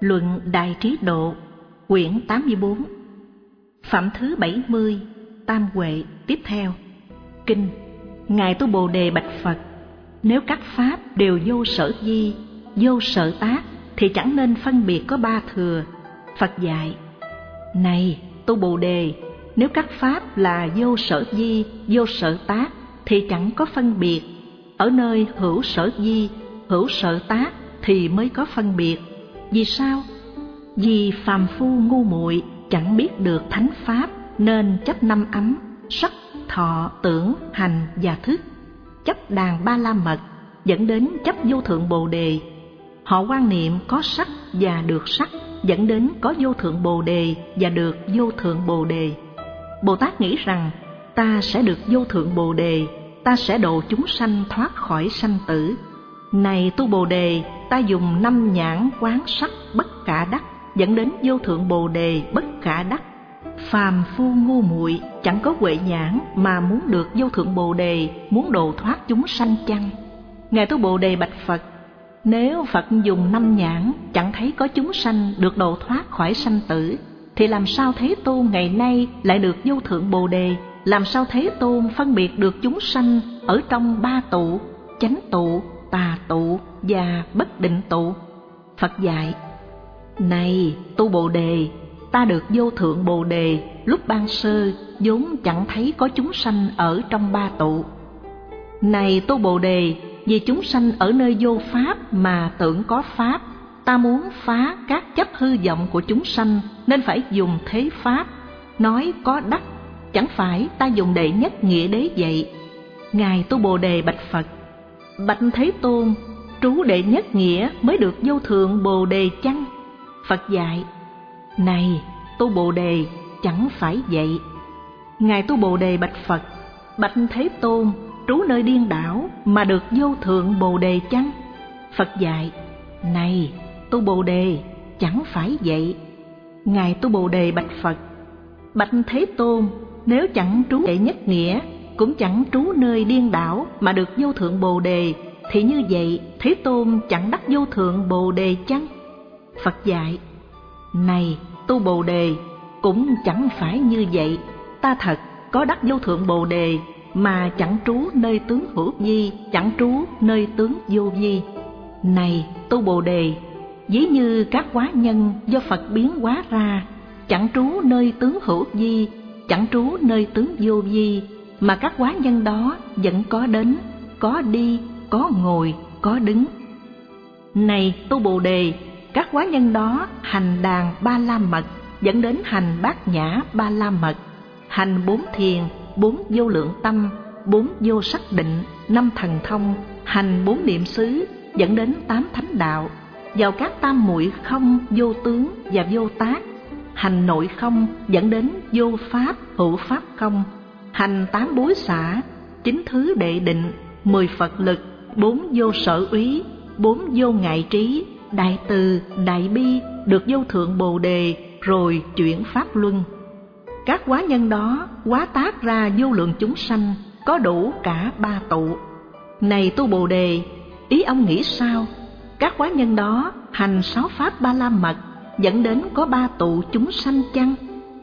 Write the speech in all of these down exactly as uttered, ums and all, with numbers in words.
Luận Đại Trí Độ, quyển tám mươi bốn, phẩm thứ bảy mươi, Tam Huệ tiếp theo. Kinh: Ngài Tu Bồ Đề bạch Phật: Nếu các pháp đều vô sở di, vô sở tác, thì chẳng nên phân biệt có ba thừa. Phật dạy: Này Tu Bồ Đề, nếu các pháp là vô sở di, vô sở tác, thì chẳng có phân biệt. Ở nơi hữu sở di, hữu sở tác thì mới có phân biệt. Vì sao? Vì phàm phu ngu muội chẳng biết được thánh pháp, nên chấp năm ấm: sắc, thọ, tưởng, hành và thức. Chấp đàn ba la mật dẫn đến chấp vô thượng bồ đề. Họ quan niệm có sắc và được sắc, dẫn đến có vô thượng bồ đề và được vô thượng bồ đề. Bồ Tát nghĩ rằng ta sẽ được vô thượng bồ đề, ta sẽ độ chúng sanh thoát khỏi sanh tử. Này Tu Bồ Đề, ta dùng năm nhãn quán sắc bất khả đắc, dẫn đến vô thượng bồ đề bất khả đắc. Phàm phu ngu muội chẳng có huệ nhãn mà muốn được vô thượng bồ đề, muốn độ thoát chúng sanh chăng? Ngài Tu Bồ Đề bạch Phật: Nếu Phật dùng năm nhãn chẳng thấy có chúng sanh được độ thoát khỏi sanh tử, thì làm sao Thế Tôn ngày nay lại được vô thượng bồ đề? Làm sao Thế Tôn phân biệt được chúng sanh ở trong ba tụ: chánh tụ, tà tụ và bất định tụ? Phật dạy: Này Tu Bồ Đề, ta được vô thượng bồ đề lúc ban sơ vốn chẳng thấy có chúng sanh ở trong ba tụ. Này Tu Bồ Đề, vì chúng sanh ở nơi vô pháp mà tưởng có pháp, ta muốn phá các chấp hư vọng của chúng sanh nên phải dùng thế pháp. Nói có đắc, chẳng phải ta dùng đệ nhất nghĩa đế vậy. Ngài Tu Bồ Đề bạch Phật: Bạch Thế Tôn, trú đệ nhất nghĩa mới được vô thượng bồ đề chăng? Phật dạy: Này Tu Bồ Đề, chẳng phải vậy. Ngài Tu Bồ Đề bạch Phật: Bạch Thế Tôn, trú nơi điên đảo mà được vô thượng bồ đề chăng? Phật dạy: Này Tu Bồ Đề, chẳng phải vậy. Ngài Tu Bồ Đề bạch Phật: Bạch Thế Tôn, nếu chẳng trú đệ nhất nghĩa, cũng chẳng trú nơi điên đảo mà được vô thượng bồ đề, thì như vậy Thế Tôn chẳng đắc vô thượng bồ đề chăng? Phật dạy: Này Tu Bồ Đề, cũng chẳng phải như vậy. Ta thật có đắc vô thượng bồ đề mà chẳng trú nơi tướng hữu vi, chẳng trú nơi tướng vô vi. Này Tu Bồ Đề, ví như các hóa nhân do Phật biến hóa ra, chẳng trú nơi tướng hữu vi, chẳng trú nơi tướng vô vi, mà các hóa nhân đó vẫn có đến, có đi, có ngồi, có đứng. Này Tu Bồ Đề, các hóa nhân đó hành đàn ba la mật, dẫn đến hành bát nhã ba la mật, hành bốn thiền, bốn vô lượng tâm, bốn vô sắc định, năm thần thông, hành bốn niệm xứ, dẫn đến tám thánh đạo, vào các tam muội không, vô tướng và vô tác, hành nội không, dẫn đến vô pháp, hữu pháp không, hành tám bối xả, chín thứ đệ định, mười Phật lực, bốn vô sở úy, bốn vô ngại trí, đại từ, đại bi, được vô thượng bồ đề, rồi chuyển pháp luân. Các hóa nhân đó hóa tác ra vô lượng chúng sanh, có đủ cả ba tụ. Này Tu Bồ Đề, ý ông nghĩ sao? Các hóa nhân đó hành sáu pháp ba la mật, dẫn đến có ba tụ chúng sanh chăng?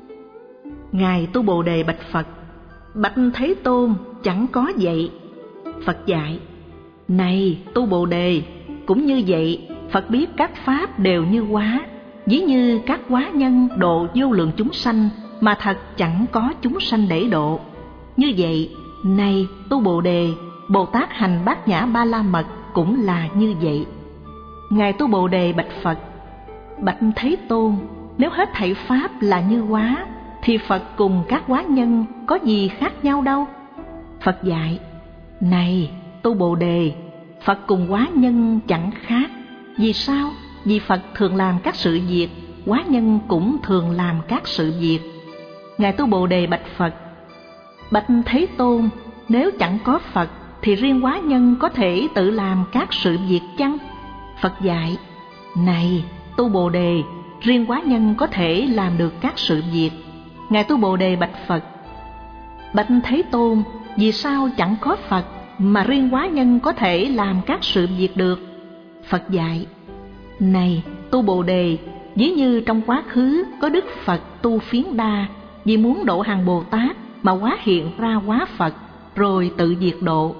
Ngài Tu Bồ Đề bạch Phật: Bạch Thế Tôn, chẳng có vậy. Phật dạy: Này Tu Bồ Đề, cũng như vậy, Phật biết các pháp đều như hóa, ví như các hóa nhân độ vô lượng chúng sanh, mà thật chẳng có chúng sanh để độ. Như vậy, này Tu Bồ Đề, Bồ Tát hành bát nhã ba la mật cũng là như vậy. Ngài Tu Bồ Đề bạch Phật: Bạch Thế Tôn, nếu hết thảy pháp là như hóa, thì Phật cùng các hóa nhân có gì khác nhau đâu? Phật dạy: Này Tu Bồ Đề, Phật cùng hóa nhân chẳng khác. Vì sao? Vì Phật thường làm các sự việc, hóa nhân cũng thường làm các sự việc. Ngài Tu Bồ Đề bạch Phật: Bạch Thế Tôn, nếu chẳng có Phật, thì riêng hóa nhân có thể tự làm các sự việc chăng? Phật dạy: Này Tu Bồ Đề, riêng hóa nhân có thể làm được các sự việc. Ngài Tu Bồ Đề bạch Phật: Bạch Thế Tôn, vì sao chẳng có Phật mà riêng hóa nhân có thể làm các sự việc được? Phật dạy: Này Tu Bồ Đề, ví như trong quá khứ có Đức Phật Tu Phiến Đa, vì muốn độ hàng Bồ Tát mà hóa hiện ra hóa Phật, rồi tự diệt độ.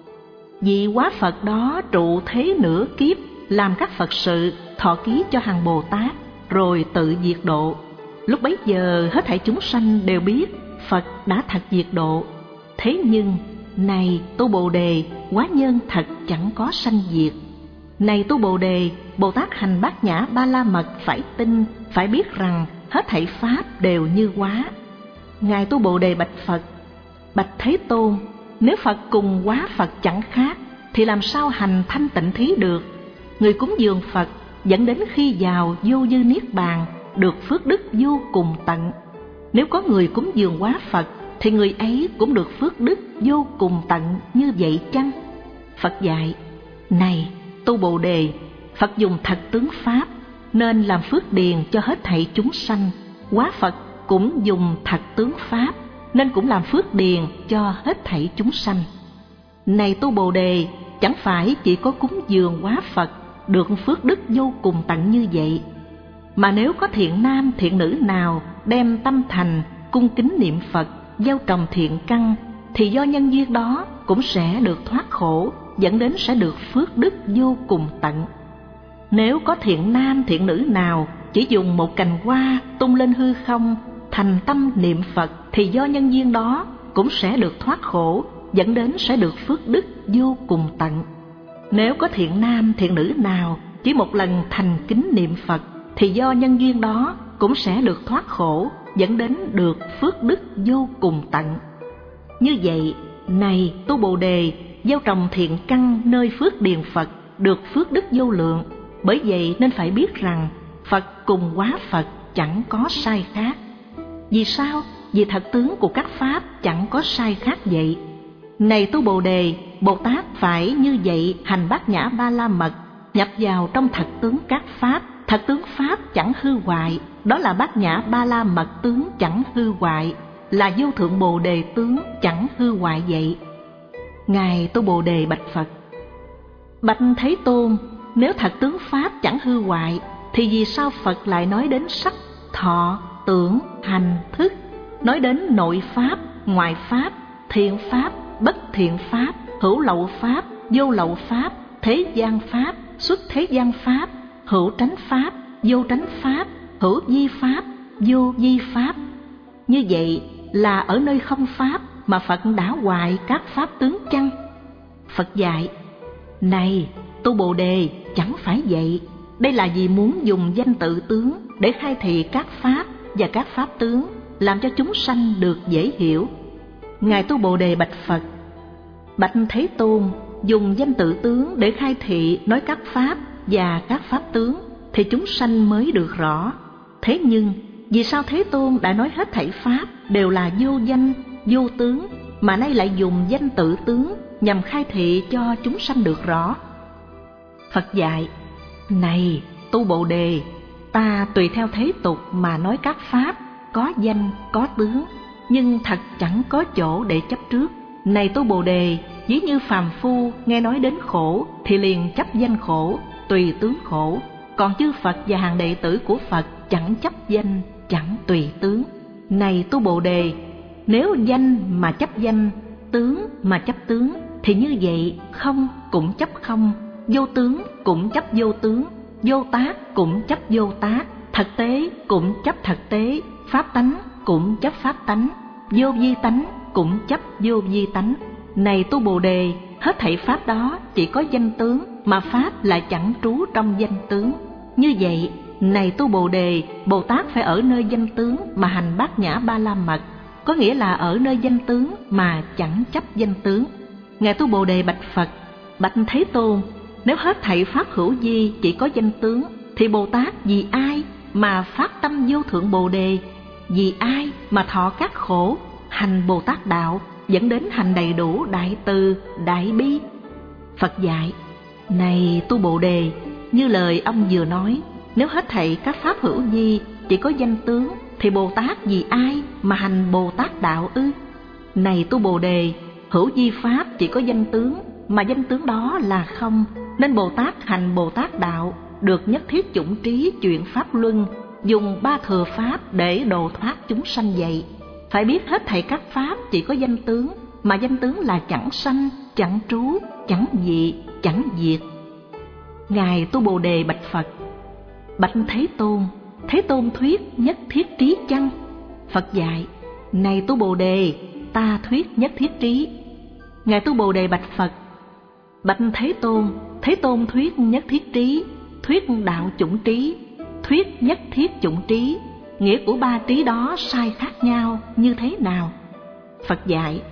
Vì hóa Phật đó trụ thế nửa kiếp, làm các Phật sự, thọ ký cho hàng Bồ Tát, rồi tự diệt độ. Lúc bấy giờ hết thảy chúng sanh đều biết Phật đã thật diệt độ. Thế nhưng, này tu Bồ Đề, hóa nhân thật chẳng có sanh diệt. Này tu Bồ Đề, Bồ Tát hành Bát Nhã Ba La Mật phải tin, phải biết rằng hết thảy pháp đều như hóa. Ngài tu Bồ Đề bạch Phật: Bạch Thế Tôn, nếu Phật cùng hóa Phật chẳng khác, thì làm sao hành thanh tịnh thí được? Người cúng dường Phật dẫn đến khi vào vô dư niết bàn, được phước đức vô cùng tận. Nếu có người cúng dường hóa Phật, thì người ấy cũng được phước đức vô cùng tận như vậy chăng? Phật dạy: Này tu Bồ Đề, Phật dùng thật tướng pháp, nên làm phước điền cho hết thảy chúng sanh. Hóa Phật cũng dùng thật tướng pháp, nên cũng làm phước điền cho hết thảy chúng sanh. Này tu Bồ Đề, chẳng phải chỉ có cúng dường hóa Phật được phước đức vô cùng tận như vậy, mà nếu có thiện nam thiện nữ nào đem tâm thành cung kính niệm Phật, gieo trồng thiện căn, thì do nhân duyên đó cũng sẽ được thoát khổ, dẫn đến sẽ được phước đức vô cùng tận. Nếu có thiện nam thiện nữ nào chỉ dùng một cành hoa tung lên hư không, thành tâm niệm Phật, thì do nhân duyên đó cũng sẽ được thoát khổ, dẫn đến sẽ được phước đức vô cùng tận. Nếu có thiện nam thiện nữ nào chỉ một lần thành kính niệm Phật, thì do nhân duyên đó cũng sẽ được thoát khổ, dẫn đến được phước đức vô cùng tận. Như vậy, này tu Bồ Đề, gieo trồng thiện căn nơi phước điền Phật, được phước đức vô lượng. Bởi vậy nên phải biết rằng Phật cùng hóa Phật chẳng có sai khác. Vì sao? Vì thật tướng của các pháp chẳng có sai khác vậy. Này tu Bồ Đề, Bồ Tát phải như vậy hành Bát Nhã Ba La Mật, nhập vào trong thật tướng các pháp. Thật tướng pháp chẳng hư hoại, đó là Bát Nhã Ba La Mật tướng chẳng hư hoại, là vô thượng Bồ Đề tướng chẳng hư hoại vậy. Ngài tu Bồ Đề bạch Phật: Bạch Thế Tôn, nếu thật tướng pháp chẳng hư hoại, thì vì sao Phật lại nói đến sắc, thọ, tưởng, hành, thức, nói đến nội pháp, ngoại pháp, thiện pháp, bất thiện pháp, hữu lậu pháp, vô lậu pháp, thế gian pháp, xuất thế gian pháp, hữu tránh pháp, vô tránh pháp, hữu vi pháp, vô vi pháp? Như vậy là ở nơi không pháp mà Phật đã hoại các pháp tướng chăng? Phật dạy: Này tu Bồ Đề, chẳng phải vậy. Đây là vì muốn dùng danh tự tướng để khai thị các pháp và các pháp tướng, làm cho chúng sanh được dễ hiểu. Ngài tu Bồ Đề bạch Phật: Bạch Thế Tôn, dùng danh tự tướng để khai thị nói các pháp và các pháp tướng, thì chúng sanh mới được rõ. Thế nhưng vì sao Thế Tôn đã nói hết thảy pháp đều là vô danh, vô tướng, mà nay lại dùng danh tự tướng nhằm khai thị cho chúng sanh được rõ? Phật dạy: Này tu Bồ Đề, ta tùy theo thế tục mà nói các pháp có danh có tướng, nhưng thật chẳng có chỗ để chấp trước. Này tu Bồ Đề, ví như phàm phu nghe nói đến khổ thì liền chấp danh khổ, tùy tướng khổ. Còn chư Phật và hàng đệ tử của Phật chẳng chấp danh, chẳng tùy tướng. Này tu Bồ Đề, nếu danh mà chấp danh, tướng mà chấp tướng, thì như vậy không cũng chấp không, vô tướng cũng chấp vô tướng, vô tác cũng chấp vô tác, thực tế cũng chấp thực tế, pháp tánh cũng chấp pháp tánh, vô vi tánh cũng chấp vô vi tánh. Này tu Bồ Đề, hết thảy pháp đó chỉ có danh tướng, mà pháp lại chẳng trú trong danh tướng. Như vậy, này tu Bồ Đề, Bồ Tát phải ở nơi danh tướng mà hành Bát Nhã Ba La Mật, có nghĩa là ở nơi danh tướng mà chẳng chấp danh tướng. Ngài tu Bồ Đề bạch Phật: Bạch Thế Tôn, nếu hết thảy pháp hữu vi chỉ có danh tướng, thì Bồ Tát vì ai mà phát tâm vô thượng Bồ Đề? Vì ai mà thọ các khổ, hành Bồ Tát đạo, dẫn đến hành đầy đủ đại từ, đại bi? Phật dạy: Này tu Bồ Đề, như lời ông vừa nói, nếu hết thảy các pháp hữu vi chỉ có danh tướng, thì Bồ Tát vì ai mà hành Bồ Tát đạo ư? Này tu Bồ Đề, hữu vi pháp chỉ có danh tướng, mà danh tướng đó là không, nên Bồ Tát hành Bồ Tát đạo. được nhất thiết chủng trí chuyện pháp luân, dùng ba thừa pháp để độ thoát chúng sanh vậy. Phải biết hết thảy các pháp chỉ có danh tướng, mà danh tướng là chẳng sanh, chẳng trú, chẳng dị, chẳng diệt. Ngài Tu Bồ Đề bạch Phật: Bạch Thế Tôn, Thế Tôn thuyết nhất thiết trí chăng? Phật dạy: Này Tu Bồ Đề, ta thuyết nhất thiết trí. Ngài Tu Bồ Đề bạch Phật: Bạch Thế Tôn, Thế Tôn thuyết nhất thiết trí, thuyết đạo chủng trí, thuyết nhất thiết chủng trí, nghĩa của ba trí đó sai khác nhau như thế nào? Phật dạy: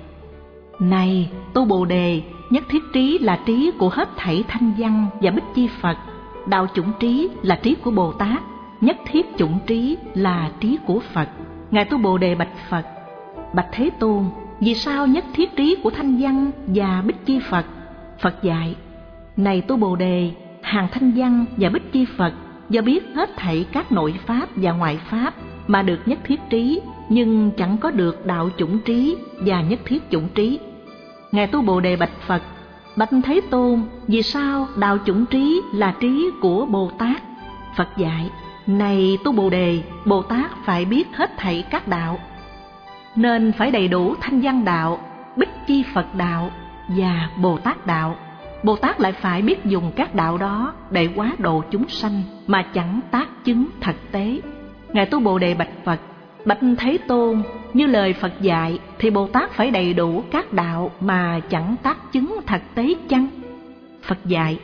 Này Tu Bồ Đề, nhất thiết trí là trí của hết thảy thanh văn và bích chi Phật, đạo chủng trí là trí của Bồ Tát, nhất thiết chủng trí là trí của Phật. Ngài Tu Bồ Đề bạch Phật: Bạch Thế Tôn, vì sao nhất thiết trí của thanh văn và bích chi Phật? Phật dạy: Này Tu Bồ Đề, hàng thanh văn và bích chi Phật do biết hết thảy các nội pháp và ngoại pháp mà được nhất thiết trí, nhưng chẳng có được đạo chủng trí và nhất thiết chủng trí. Ngài Tu Bồ Đề bạch Phật: Bạch Thế Tôn, vì sao đạo chủng trí là trí của Bồ Tát? Phật dạy: Này Tu Bồ Đề, Bồ Tát phải biết hết thảy các đạo, nên phải đầy đủ thanh văn đạo, bích chi Phật đạo và Bồ Tát đạo. Bồ Tát lại phải biết dùng các đạo đó để hóa độ chúng sanh mà chẳng tác chứng thực tế. Ngài Tu Bồ Đề bạch Phật: Bạch Thế Tôn, như lời Phật dạy thì Bồ Tát phải đầy đủ các đạo mà chẳng tác chứng thực tế chăng? Phật dạy: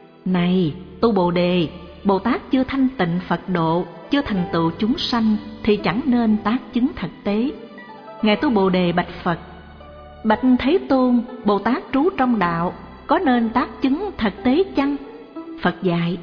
Này Tu Bồ Đề, Bồ Tát chưa thanh tịnh Phật độ, chưa thành tựu chúng sanh thì chẳng nên tác chứng thực tế. Ngài Tu Bồ Đề bạch Phật: Bạch Thế Tôn, Bồ Tát trú trong đạo, có nên tác chứng thực tế chăng? Phật dạy: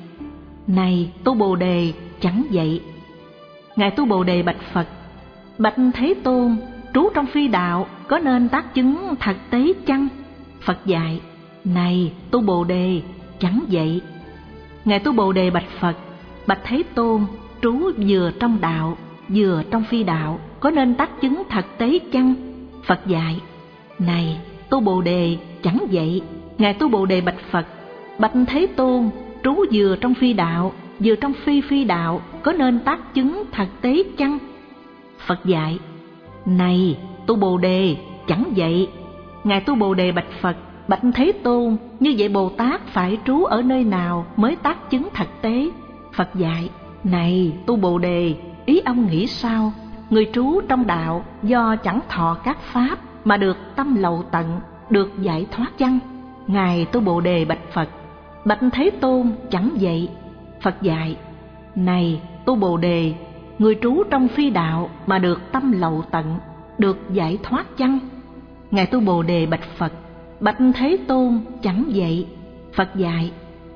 Này Tu Bồ Đề, chẳng vậy. Ngài Tu Bồ Đề bạch Phật: Bạch Thế Tôn, trú trong phi đạo, có nên tác chứng thực tế chăng? Phật dạy: Này Tu Bồ Đề, chẳng vậy. Ngài Tu Bồ Đề bạch Phật: Bạch Thế Tôn, trú vừa trong đạo, vừa trong phi đạo, có nên tác chứng thực tế chăng? Phật dạy: Này Tu Bồ Đề, chẳng vậy. Ngài Tu Bồ Đề bạch Phật: Bạch Thế Tôn, trú vừa trong phi đạo, vừa trong phi phi đạo, có nên tác chứng thực tế chăng? Phật dạy: Này Tu Bồ Đề, chẳng vậy. Ngài Tu Bồ Đề bạch Phật: Bạch Thế Tôn, như vậy Bồ Tát phải trú ở nơi nào mới tác chứng thực tế? Phật dạy: Này Tu Bồ Đề, ý ông nghĩ sao? Người trú trong đạo do chẳng thọ các pháp mà được tâm lậu tận, được giải thoát chăng? Ngài Tu Bồ Đề bạch Phật: Bạch Thế Tôn, chẳng vậy. Phật dạy: Này Tu Bồ Đề, người trú trong phi đạo mà được tâm lậu tận, được giải thoát chăng? Ngài Tu Bồ Đề bạch Phật: Bạch Thế Tôn, chẳng vậy. Phật dạy: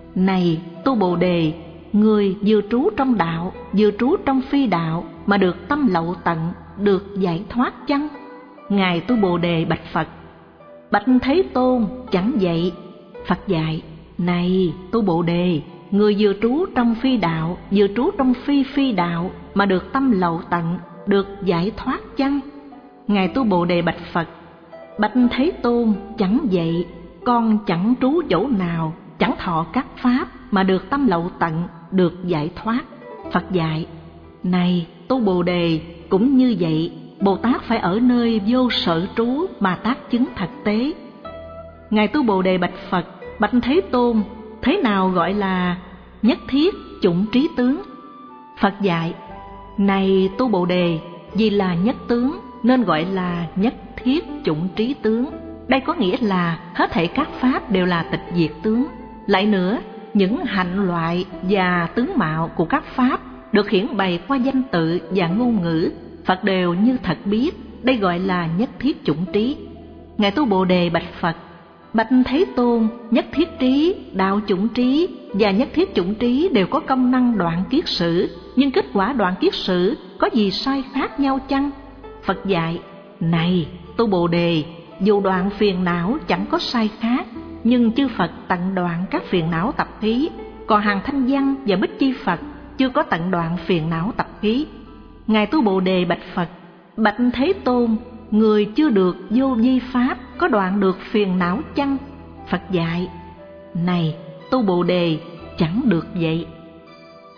Này Tu Bồ Đề, người vừa trú trong đạo, vừa trú trong phi đạo mà được tâm lậu tận, được giải thoát chăng? Ngài Tu Bồ Đề bạch Phật: Bạch Thế Tôn, chẳng vậy. Phật dạy: Này Tu Bồ Đề, người vừa trú trong phi đạo, vừa trú trong phi phi đạo mà được tâm lậu tận, được giải thoát chăng? Ngài Tu Bồ Đề bạch Phật: Bạch Thế Tôn, chẳng vậy. Con chẳng trú chỗ nào, chẳng thọ các pháp mà được tâm lậu tận, được giải thoát. Phật dạy: Này Tu Bồ Đề, cũng như vậy, Bồ Tát phải ở nơi vô sở trú mà tác chứng thực tế. Ngài Tu Bồ Đề bạch Phật: Bạch Thế Tôn, thế nào gọi là nhất thiết chủng trí tướng? Phật dạy: Này Tu Bồ Đề, vì là nhất tướng nên gọi là nhất thiết chủng trí tướng. Đây có nghĩa là hết thảy các pháp đều là tịch diệt tướng. Lại nữa, những hạnh loại và tướng mạo của các pháp được hiển bày qua danh tự và ngôn ngữ, Phật đều như thật biết. Đây gọi là nhất thiết chủng trí. Ngài Tu Bồ Đề bạch Phật: Bạch Thế Tôn, nhất thiết trí, đạo chủng trí và nhất thiết chủng trí đều có công năng đoạn kiết sử, nhưng kết quả đoạn kiết sử có gì sai khác nhau chăng? Phật dạy: Này Tu Bồ Đề, dù đoạn phiền não chẳng có sai khác, nhưng chư Phật tận đoạn các phiền não tập khí, còn hàng thanh văn và bích chi Phật chưa có tận đoạn phiền não tập khí. Ngài Tu Bồ Đề bạch Phật: Bạch Thế Tôn, người chưa được vô vi pháp có đoạn được phiền não chăng? Phật dạy: Này Tu Bồ Đề, chẳng được vậy.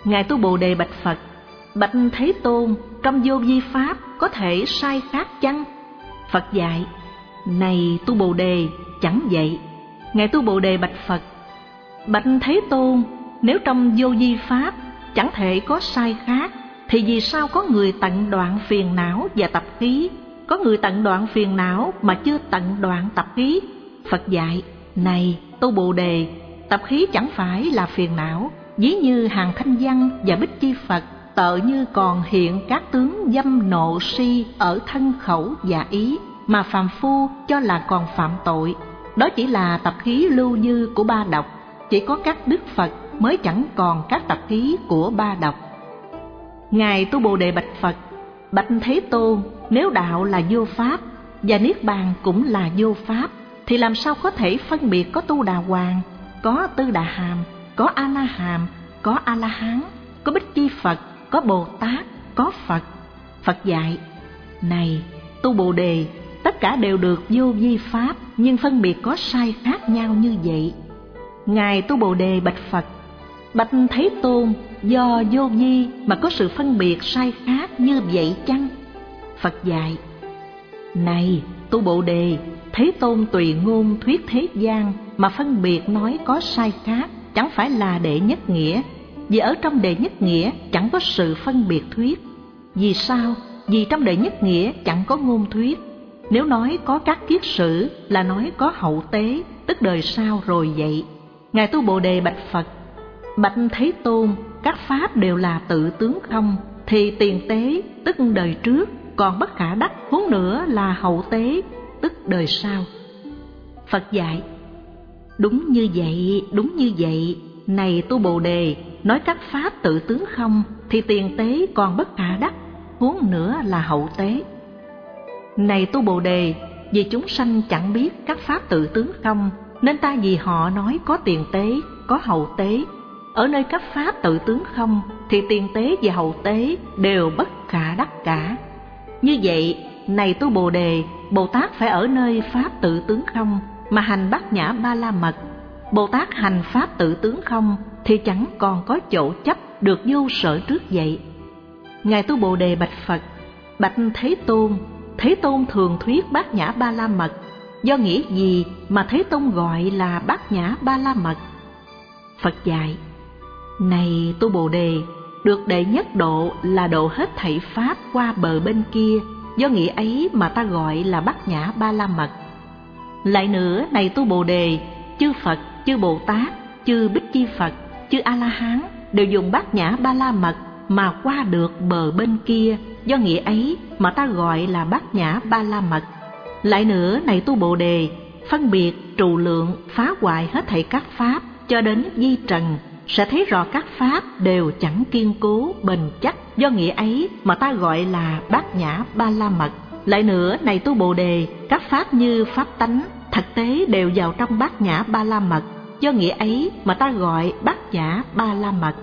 Ngài Tu Bồ Đề bạch Phật: Bạch Thế Tôn, trong vô vi pháp có thể sai khác chăng? Phật dạy: Này Tu Bồ Đề, chẳng vậy. Ngài Tu Bồ Đề bạch Phật: Bạch Thế Tôn, nếu trong vô vi pháp chẳng thể có sai khác, thì vì sao có người tận đoạn phiền não và tập khí, có người tận đoạn phiền não mà chưa tận đoạn tập khí? Phật dạy: Này Tu Bồ Đề, tập khí chẳng phải là phiền não. Ví như Hàng Thanh Văn và Bích Chi Phật, tợ như còn hiện các tướng dâm nộ si ở thân khẩu và ý, mà phàm phu cho là còn phạm tội. Đó chỉ là tập khí lưu dư của ba độc. Chỉ có các đức Phật mới chẳng còn các tập khí của ba độc. Ngài Tu Bồ Đề bạch Phật: Bạch Thế Tôn, nếu đạo là vô pháp và niết bàn cũng là vô pháp, thì làm sao có thể phân biệt có Tu Đà Hoàng, có Tư Đà Hàm, có A La Hàm, có A La Hán, có Bích Chi Phật, có Bồ Tát, có Phật? Phật dạy: Này Tu Bồ Đề, tất cả đều được vô vi pháp, nhưng phân biệt có sai khác nhau như vậy. Ngài Tu Bồ Đề bạch Phật: Bạch Thế Tôn, do vô vi mà có sự phân biệt sai khác như vậy chăng? Phật dạy: Này Tu Bồ Đề, Thế Tôn tùy ngôn thuyết thế gian mà phân biệt nói có sai khác, chẳng phải là đệ nhất nghĩa. Vì ở trong đệ nhất nghĩa chẳng có sự phân biệt thuyết. Vì sao? Vì trong đệ nhất nghĩa chẳng có ngôn thuyết. Nếu nói có các kiết sử là nói có hậu tế, tức đời sau rồi vậy. Ngài Tu Bồ Đề bạch Phật: Bạch Thế Tôn, các pháp đều là tự tướng không, thì tiền tế tức đời trước còn bất khả đắc, huống nữa là hậu tế tức đời sau. Phật dạy: Đúng như vậy, đúng như vậy. Này Tu Bồ Đề, nói các pháp tự tướng không, thì tiền tế còn bất khả đắc, huống nữa là hậu tế. Này Tu Bồ Đề, vì chúng sanh chẳng biết các pháp tự tướng không, nên ta vì họ nói có tiền tế, có hậu tế. Ở nơi các pháp tự tướng không, thì tiền tế và hậu tế đều bất khả đắc cả. Như vậy, này Tu Bồ Đề, Bồ Tát phải ở nơi pháp tự tướng không mà hành bát nhã ba la mật. Bồ Tát hành pháp tự tướng không thì chẳng còn có chỗ chấp được vô sở trước vậy. Ngài Tu Bồ Đề bạch Phật: Bạch Thế Tôn, Thế Tôn thường thuyết bát nhã ba la mật, do nghĩa gì mà Thế Tôn gọi là bát nhã ba la mật? Phật dạy: Này Tu Bồ Đề, được đệ nhất độ là độ hết thảy pháp qua bờ bên kia, do nghĩa ấy mà ta gọi là bát nhã ba la mật. Lại nữa, này Tu Bồ Đề, chư Phật, chư Bồ Tát, chư Bích Chi Phật, chư A La Hán đều dùng bát nhã ba la mật mà qua được bờ bên kia, do nghĩa ấy mà ta gọi là bát nhã ba la mật. Lại nữa, này Tu Bồ Đề, phân biệt trù lượng phá hoại hết thảy các pháp cho đến di trần, sẽ thấy rõ các pháp đều chẳng kiên cố bền chắc, do nghĩa ấy mà ta gọi là bát nhã ba la mật. Lại nữa, này Tu Bồ Đề, các pháp như pháp tánh thực tế đều vào trong bát nhã ba la mật, do nghĩa ấy mà ta gọi bát nhã ba la mật.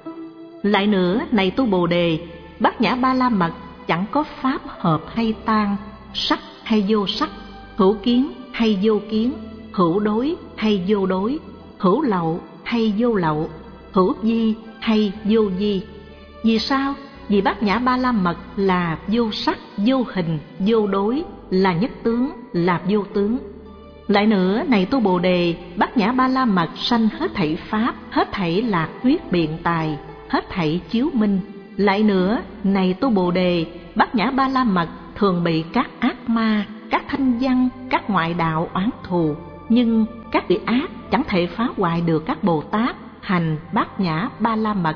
Lại nữa, này Tu Bồ Đề, bát nhã ba la mật chẳng có pháp hợp hay tan, sắc hay vô sắc, hữu kiến hay vô kiến, hữu đối hay vô đối, hữu lậu hay vô lậu, hữu vi hay vô vi. Vì sao? Vì bát nhã ba la mật là vô sắc, vô hình, vô đối, là nhất tướng, là vô tướng. Lại nữa, này Tu Bồ Đề, bát nhã ba la mật sanh hết thảy pháp, hết thảy lạc thuyết biện tài, hết thảy chiếu minh. Lại nữa, này Tu Bồ Đề, bát nhã ba la mật thường bị các ác ma, các thanh văn, các ngoại đạo oán thù, nhưng các vị ác chẳng thể phá hoại được các Bồ Tát hành bát nhã ba la mật.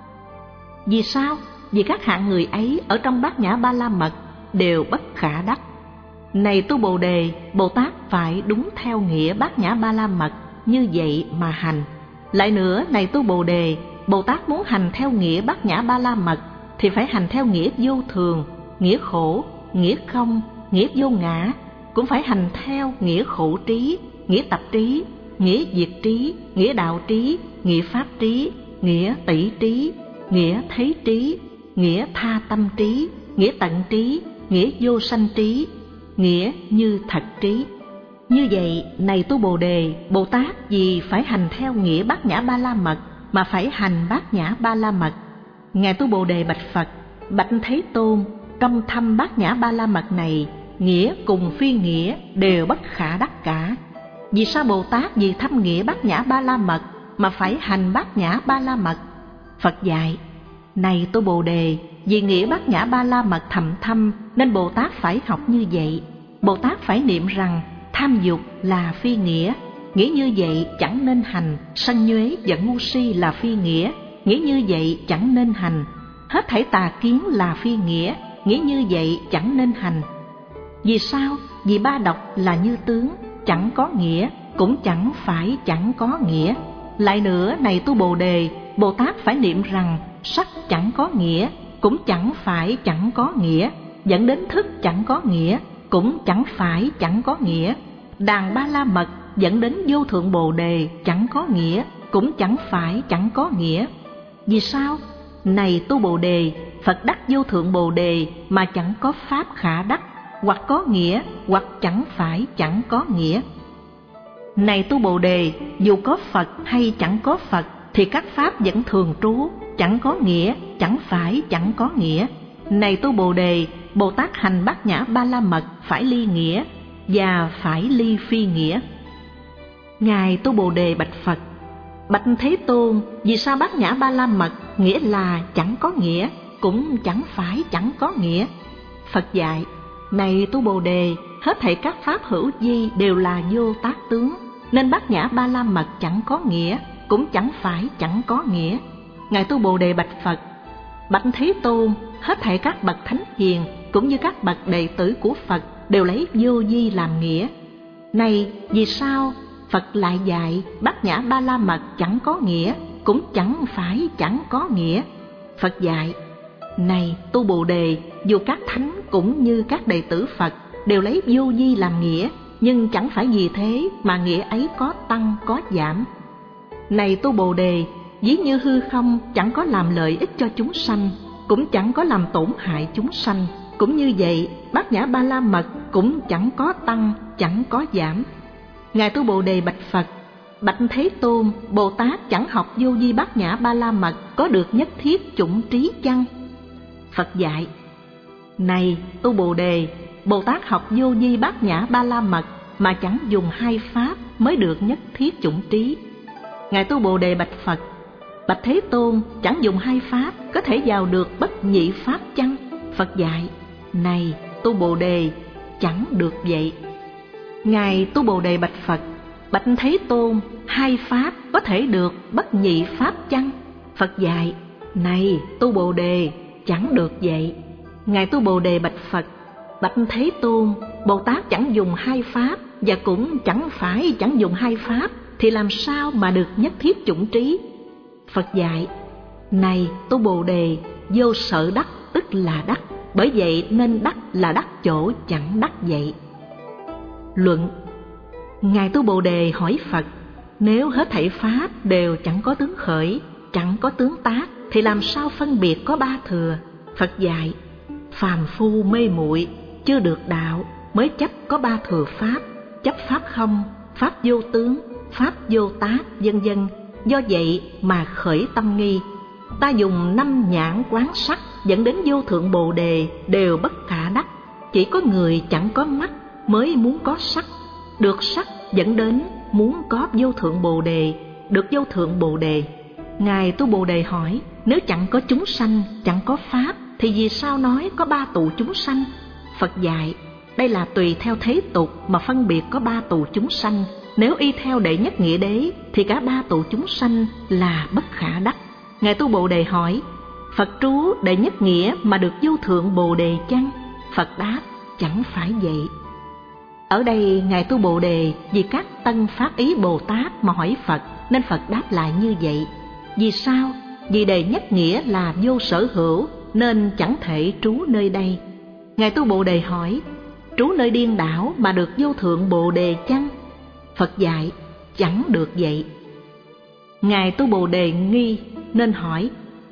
Vì sao? Vì các hạng người ấy ở trong bát nhã ba la mật đều bất khả đắc. Này Tu Bồ Đề, Bồ Tát phải đúng theo nghĩa bát nhã ba la mật như vậy mà hành. Lại nữa, này Tu Bồ Đề, Bồ Tát muốn hành theo nghĩa bát nhã ba la mật thì phải hành theo nghĩa vô thường, nghĩa khổ, nghĩa không, nghĩa vô ngã, cũng phải hành theo nghĩa khổ trí, nghĩa tập trí, nghĩa diệt trí, nghĩa đạo trí, nghĩa pháp trí, nghĩa tỷ trí, nghĩa thấy trí, nghĩa tha tâm trí, nghĩa tận trí, nghĩa vô sanh trí, nghĩa như thật trí. Như vậy, này Tu Bồ Đề, Bồ Tát vì phải hành theo nghĩa bát nhã ba la mật mà phải hành Bát Nhã Ba La Mật. Ngài Tu Bồ Đề bạch Phật: Bạch Thế Tôn, trong thâm Bát Nhã Ba La Mật này, nghĩa cùng phi nghĩa đều bất khả đắc cả. Vì sao Bồ Tát vì thâm nghĩa Bát Nhã Ba La Mật mà phải hành Bát Nhã Ba La Mật? Phật dạy: Này Tu Bồ Đề, vì nghĩa Bát Nhã Ba La Mật thầm thâm nên Bồ Tát phải học như vậy. Bồ Tát phải niệm rằng tham dục là phi nghĩa, nghĩ như vậy chẳng nên hành. Sân nhuế giận ngu si là phi nghĩa, nghĩ như vậy chẳng nên hành. Hết thảy tà kiến là phi nghĩa, nghĩ như vậy chẳng nên hành. Vì sao? Vì ba độc là như tướng, chẳng có nghĩa, cũng chẳng phải chẳng có nghĩa. Lại nữa, này Tu Bồ Đề, Bồ Tát phải niệm rằng sắc chẳng có nghĩa, cũng chẳng phải chẳng có nghĩa, dẫn đến thức chẳng có nghĩa, cũng chẳng phải chẳng có nghĩa. Đàn Ba La Mật dẫn đến vô thượng Bồ Đề chẳng có nghĩa, cũng chẳng phải chẳng có nghĩa. Vì sao? Này Tu Bồ Đề, Phật đắc vô thượng Bồ Đề mà chẳng có pháp khả đắc, hoặc có nghĩa, hoặc chẳng phải chẳng có nghĩa. Này Tu Bồ Đề, dù có Phật hay chẳng có Phật thì các pháp vẫn thường trú, chẳng có nghĩa, chẳng phải chẳng có nghĩa. Này Tu Bồ Đề, Bồ Tát hành Bát Nhã Ba La Mật phải ly nghĩa và phải ly phi nghĩa. Ngài Tu Bồ Đề bạch Phật: Bạch Thế Tôn, vì sao Bát Nhã Ba La Mật nghĩa là chẳng có nghĩa, cũng chẳng phải chẳng có nghĩa? Phật dạy: Này Tu Bồ Đề, hết thảy các pháp hữu vi đều là vô tác tướng, nên Bát Nhã Ba La Mật chẳng có nghĩa, cũng chẳng phải chẳng có nghĩa. Ngài Tu Bồ Đề bạch Phật: Bạch Thế Tôn, hết thảy các bậc thánh hiền cũng như các bậc đệ tử của Phật đều lấy vô vi làm nghĩa. Này, vì sao Phật lại dạy Bát Nhã Ba La Mật chẳng có nghĩa, cũng chẳng phải chẳng có nghĩa? Phật dạy: Này Tu Bồ Đề, dù các thánh cũng như các đệ tử Phật đều lấy vô vi làm nghĩa, nhưng chẳng phải vì thế mà nghĩa ấy có tăng có giảm. Này Tu Bồ Đề, ví như hư không chẳng có làm lợi ích cho chúng sanh, cũng chẳng có làm tổn hại chúng sanh, cũng như vậy Bát Nhã Ba La Mật cũng chẳng có tăng, chẳng có giảm. Ngài Tu Bồ Đề bạch Phật: Bạch Thế Tôn, Bồ Tát chẳng học vô vi Bát Nhã Ba La Mật có được nhất thiết chủng trí chăng? Phật dạy: Này Tu Bồ Đề, Bồ Tát học vô vi Bát Nhã Ba La Mật mà chẳng dùng hai pháp mới được nhất thiết chủng trí. Ngài Tu Bồ Đề bạch Phật: Bạch Thế Tôn, chẳng dùng hai pháp có thể vào được bất nhị pháp chăng? Phật dạy: Này Tu Bồ Đề, chẳng được vậy. Ngài Tu Bồ Đề bạch Phật: Bạch Thế Tôn, hai pháp có thể được bất nhị pháp chăng? Phật dạy: Này Tu Bồ Đề, chẳng được vậy. Ngài Tu Bồ Đề bạch Phật: Bạch Thế Tôn, Bồ Tát chẳng dùng hai pháp và cũng chẳng phải chẳng dùng hai pháp thì làm sao mà được nhất thiết chủng trí? Phật dạy: Này Tu Bồ Đề, vô sở đắc tức là đắc, bởi vậy nên đắc là đắc chỗ chẳng đắc vậy. Luận: Ngài Tu Bồ Đề hỏi Phật: Nếu hết thảy pháp đều chẳng có tướng khởi, chẳng có tướng tác thì làm sao phân biệt có ba thừa? Phật dạy: Phàm phu mê muội chưa được đạo mới chấp có ba thừa pháp, chấp pháp không, pháp vô tướng, pháp vô tác, vân vân. Do vậy mà khởi tâm nghi. Ta dùng năm nhãn quán sắc dẫn đến vô thượng Bồ Đề đều bất khả đắc. Chỉ có người chẳng có mắt mới muốn có sắc, được sắc dẫn đến muốn có vô thượng Bồ Đề, được vô thượng Bồ Đề. Ngài Tu Bồ Đề hỏi: Nếu chẳng có chúng sanh, chẳng có pháp thì vì sao nói có ba tụ chúng sanh? Phật dạy: Đây là tùy theo thế tục mà phân biệt có ba tụ chúng sanh. Nếu y theo đệ nhất nghĩa đế thì cả ba tụ chúng sanh là bất khả đắc. Ngài Tu Bồ Đề hỏi: Phật trú đệ nhất nghĩa mà được vô thượng Bồ Đề chăng? Phật đáp: Chẳng phải vậy. Ở đây Ngài Tu Bồ Đề vì các tân pháp ý Bồ Tát mà hỏi Phật, nên Phật đáp lại như vậy. Vì sao? Vì đệ nhất nghĩa là vô sở hữu nên chẳng thể trú nơi đây. Ngài Tu Bồ Đề hỏi: Trú nơi điên đảo mà được vô thượng Bồ Đề chăng? Phật dạy: Chẳng được vậy. Ngài Tu Bồ Đề nghi nên hỏi: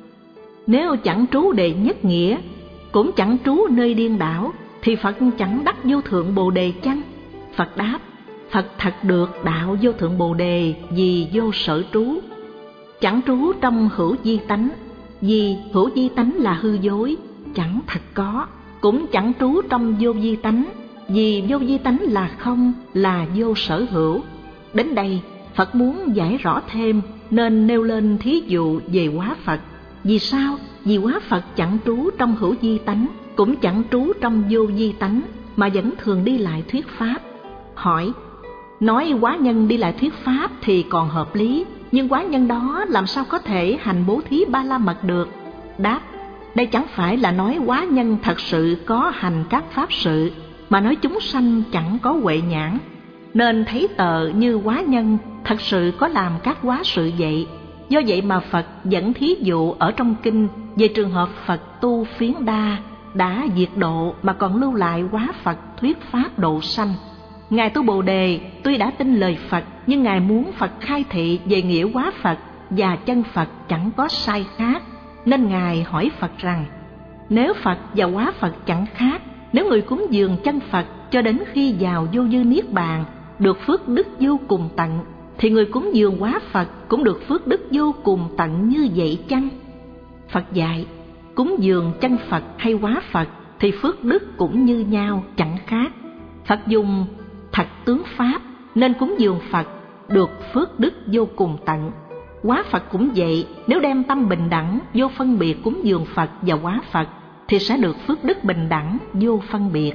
Nếu chẳng trú đệ nhất nghĩa, cũng chẳng trú nơi điên đảo, thì Phật chẳng đắc vô thượng Bồ Đề chăng? Phật đáp: Phật thật được đạo vô thượng Bồ Đề vì vô sở trú. chẳng trú trong hữu vi tánh, vì hữu vi tánh là hư dối, chẳng thật có. Cũng chẳng trú trong vô vi tánh, vì vô vi tánh là không, là vô sở hữu. Đến đây, Phật muốn giải rõ thêm nên nêu lên thí dụ về hóa Phật. Vì sao? Vì hóa Phật chẳng trú trong hữu vi tánh, cũng chẳng trú trong vô vi tánh, mà vẫn thường đi lại thuyết pháp. Hỏi, nói hóa nhân đi lại thuyết pháp thì còn hợp lý, nhưng hóa nhân đó làm sao có thể hành bố thí ba la mật được? Đáp, đây chẳng phải là nói hóa nhân thật sự có hành các pháp sự, mà nói chúng sanh chẳng có huệ nhãn, nên thấy tờ như hóa nhân thật sự có làm các hóa sự vậy. Do vậy mà Phật dẫn thí dụ ở trong kinh về trường hợp Phật tu phiến đa đã diệt độ mà còn lưu lại hóa Phật thuyết pháp độ sanh. Ngài tu Bồ Đề tuy đã tin lời Phật, nhưng Ngài muốn Phật khai thị về nghĩa hóa Phật và chân Phật chẳng có sai khác, nên Ngài hỏi Phật rằng, nếu Phật và hóa Phật chẳng khác, nếu người cúng dường chân Phật cho đến khi vào vô dư niết bàn được phước đức vô cùng tận, thì người cúng dường hóa Phật cũng được phước đức vô cùng tận như vậy chăng? Phật dạy, cúng dường chân Phật hay hóa Phật thì phước đức cũng như nhau, chẳng khác. Phật dùng thật tướng pháp nên cúng dường Phật được phước đức vô cùng tận. Hóa Phật cũng vậy, nếu đem tâm bình đẳng vô phân biệt cúng dường Phật và hóa Phật thì sẽ được phước đức bình đẳng vô phân biệt.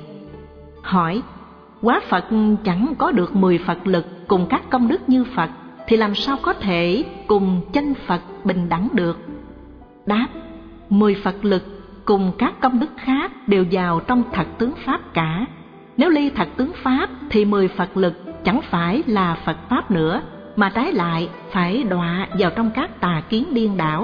Hỏi, hóa Phật chẳng có được mười Phật lực cùng các công đức như Phật, thì làm sao có thể cùng chân Phật bình đẳng được? Đáp, mười Phật lực cùng các công đức khác đều vào trong thật tướng Pháp cả. Nếu ly thật tướng Pháp thì mười Phật lực chẳng phải là Phật Pháp nữa, mà trái lại phải đọa vào trong các tà kiến điên đảo.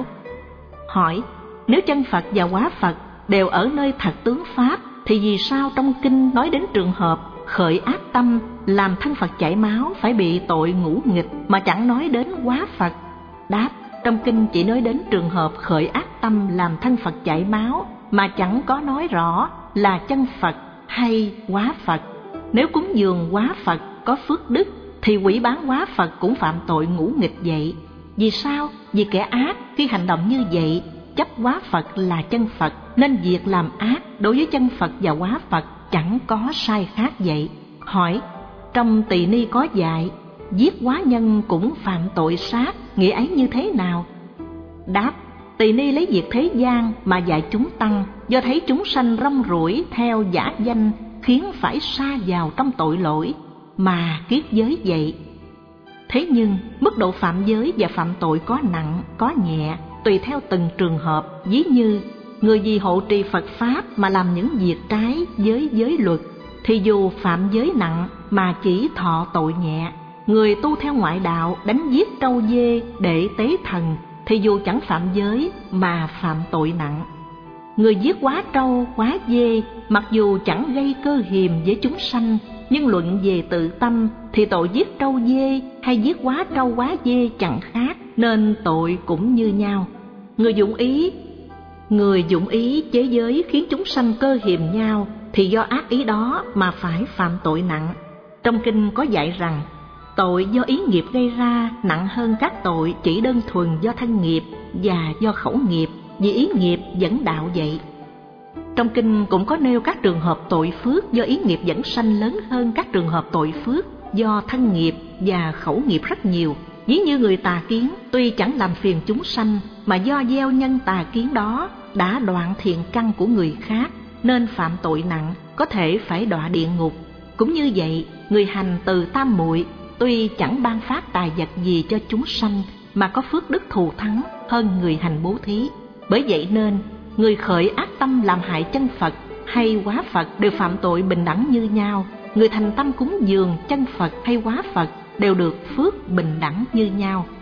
Hỏi, nếu chân Phật và hóa Phật đều ở nơi thật tướng Pháp, thì vì sao trong kinh nói đến trường hợp khởi ác tâm làm thân Phật chảy máu phải bị tội ngũ nghịch mà chẳng nói đến hóa Phật? Đáp, trong kinh chỉ nói đến trường hợp khởi ác tâm làm thân Phật chảy máu, mà chẳng có nói rõ là chân Phật hay hóa Phật. Nếu cúng dường hóa Phật có phước đức, thì quỷ bán hóa Phật cũng phạm tội ngũ nghịch vậy. Vì sao? Vì kẻ ác khi hành động như vậy chấp hóa Phật là chân Phật, nên việc làm ác đối với chân Phật và hóa Phật chẳng có sai khác vậy. Hỏi, trong Tỳ Ni có dạy giết hóa nhân cũng phạm tội sát, nghĩa ấy như thế nào? Đáp, Tỳ Ni lấy việc thế gian mà dạy chúng tăng, do thấy chúng sanh rong ruổi theo giả danh khiến phải sa vào trong tội lỗi mà kiết giới vậy. Thế nhưng mức độ phạm giới và phạm tội có nặng có nhẹ tùy theo từng trường hợp. Ví như người vì hộ trì Phật Pháp mà làm những việc trái với giới luật thì dù phạm giới nặng mà chỉ thọ tội nhẹ. Người tu theo ngoại đạo đánh giết trâu dê để tế thần thì dù chẳng phạm giới mà phạm tội nặng. Người giết quá trâu quá dê mặc dù chẳng gây cơ hiềm với chúng sanh, nhưng luận về tự tâm thì tội giết trâu dê hay giết quá trâu quá dê chẳng khác, nên tội cũng như nhau. Người dụng ý Người dụng ý chế giới khiến chúng sanh cơ hiềm nhau thì do ác ý đó mà phải phạm tội nặng. Trong kinh có dạy rằng tội do ý nghiệp gây ra nặng hơn các tội chỉ đơn thuần do thân nghiệp và do khẩu nghiệp, vì ý nghiệp dẫn đạo vậy. Trong kinh cũng có nêu các trường hợp tội phước do ý nghiệp dẫn sanh lớn hơn các trường hợp tội phước do thân nghiệp và khẩu nghiệp rất nhiều. Ví như người tà kiến tuy chẳng làm phiền chúng sanh, mà do gieo nhân tà kiến đó đã đoạn thiện căn của người khác nên phạm tội nặng, có thể phải đọa địa ngục. Cũng như vậy, người hành từ tam muội tuy chẳng ban phát tài vật gì cho chúng sanh mà có phước đức thù thắng hơn người hành bố thí. Bởi vậy nên người khởi ác tâm làm hại chân Phật hay hóa Phật đều phạm tội bình đẳng như nhau. Người thành tâm cúng dường chân Phật hay hóa Phật đều được phước bình đẳng như nhau.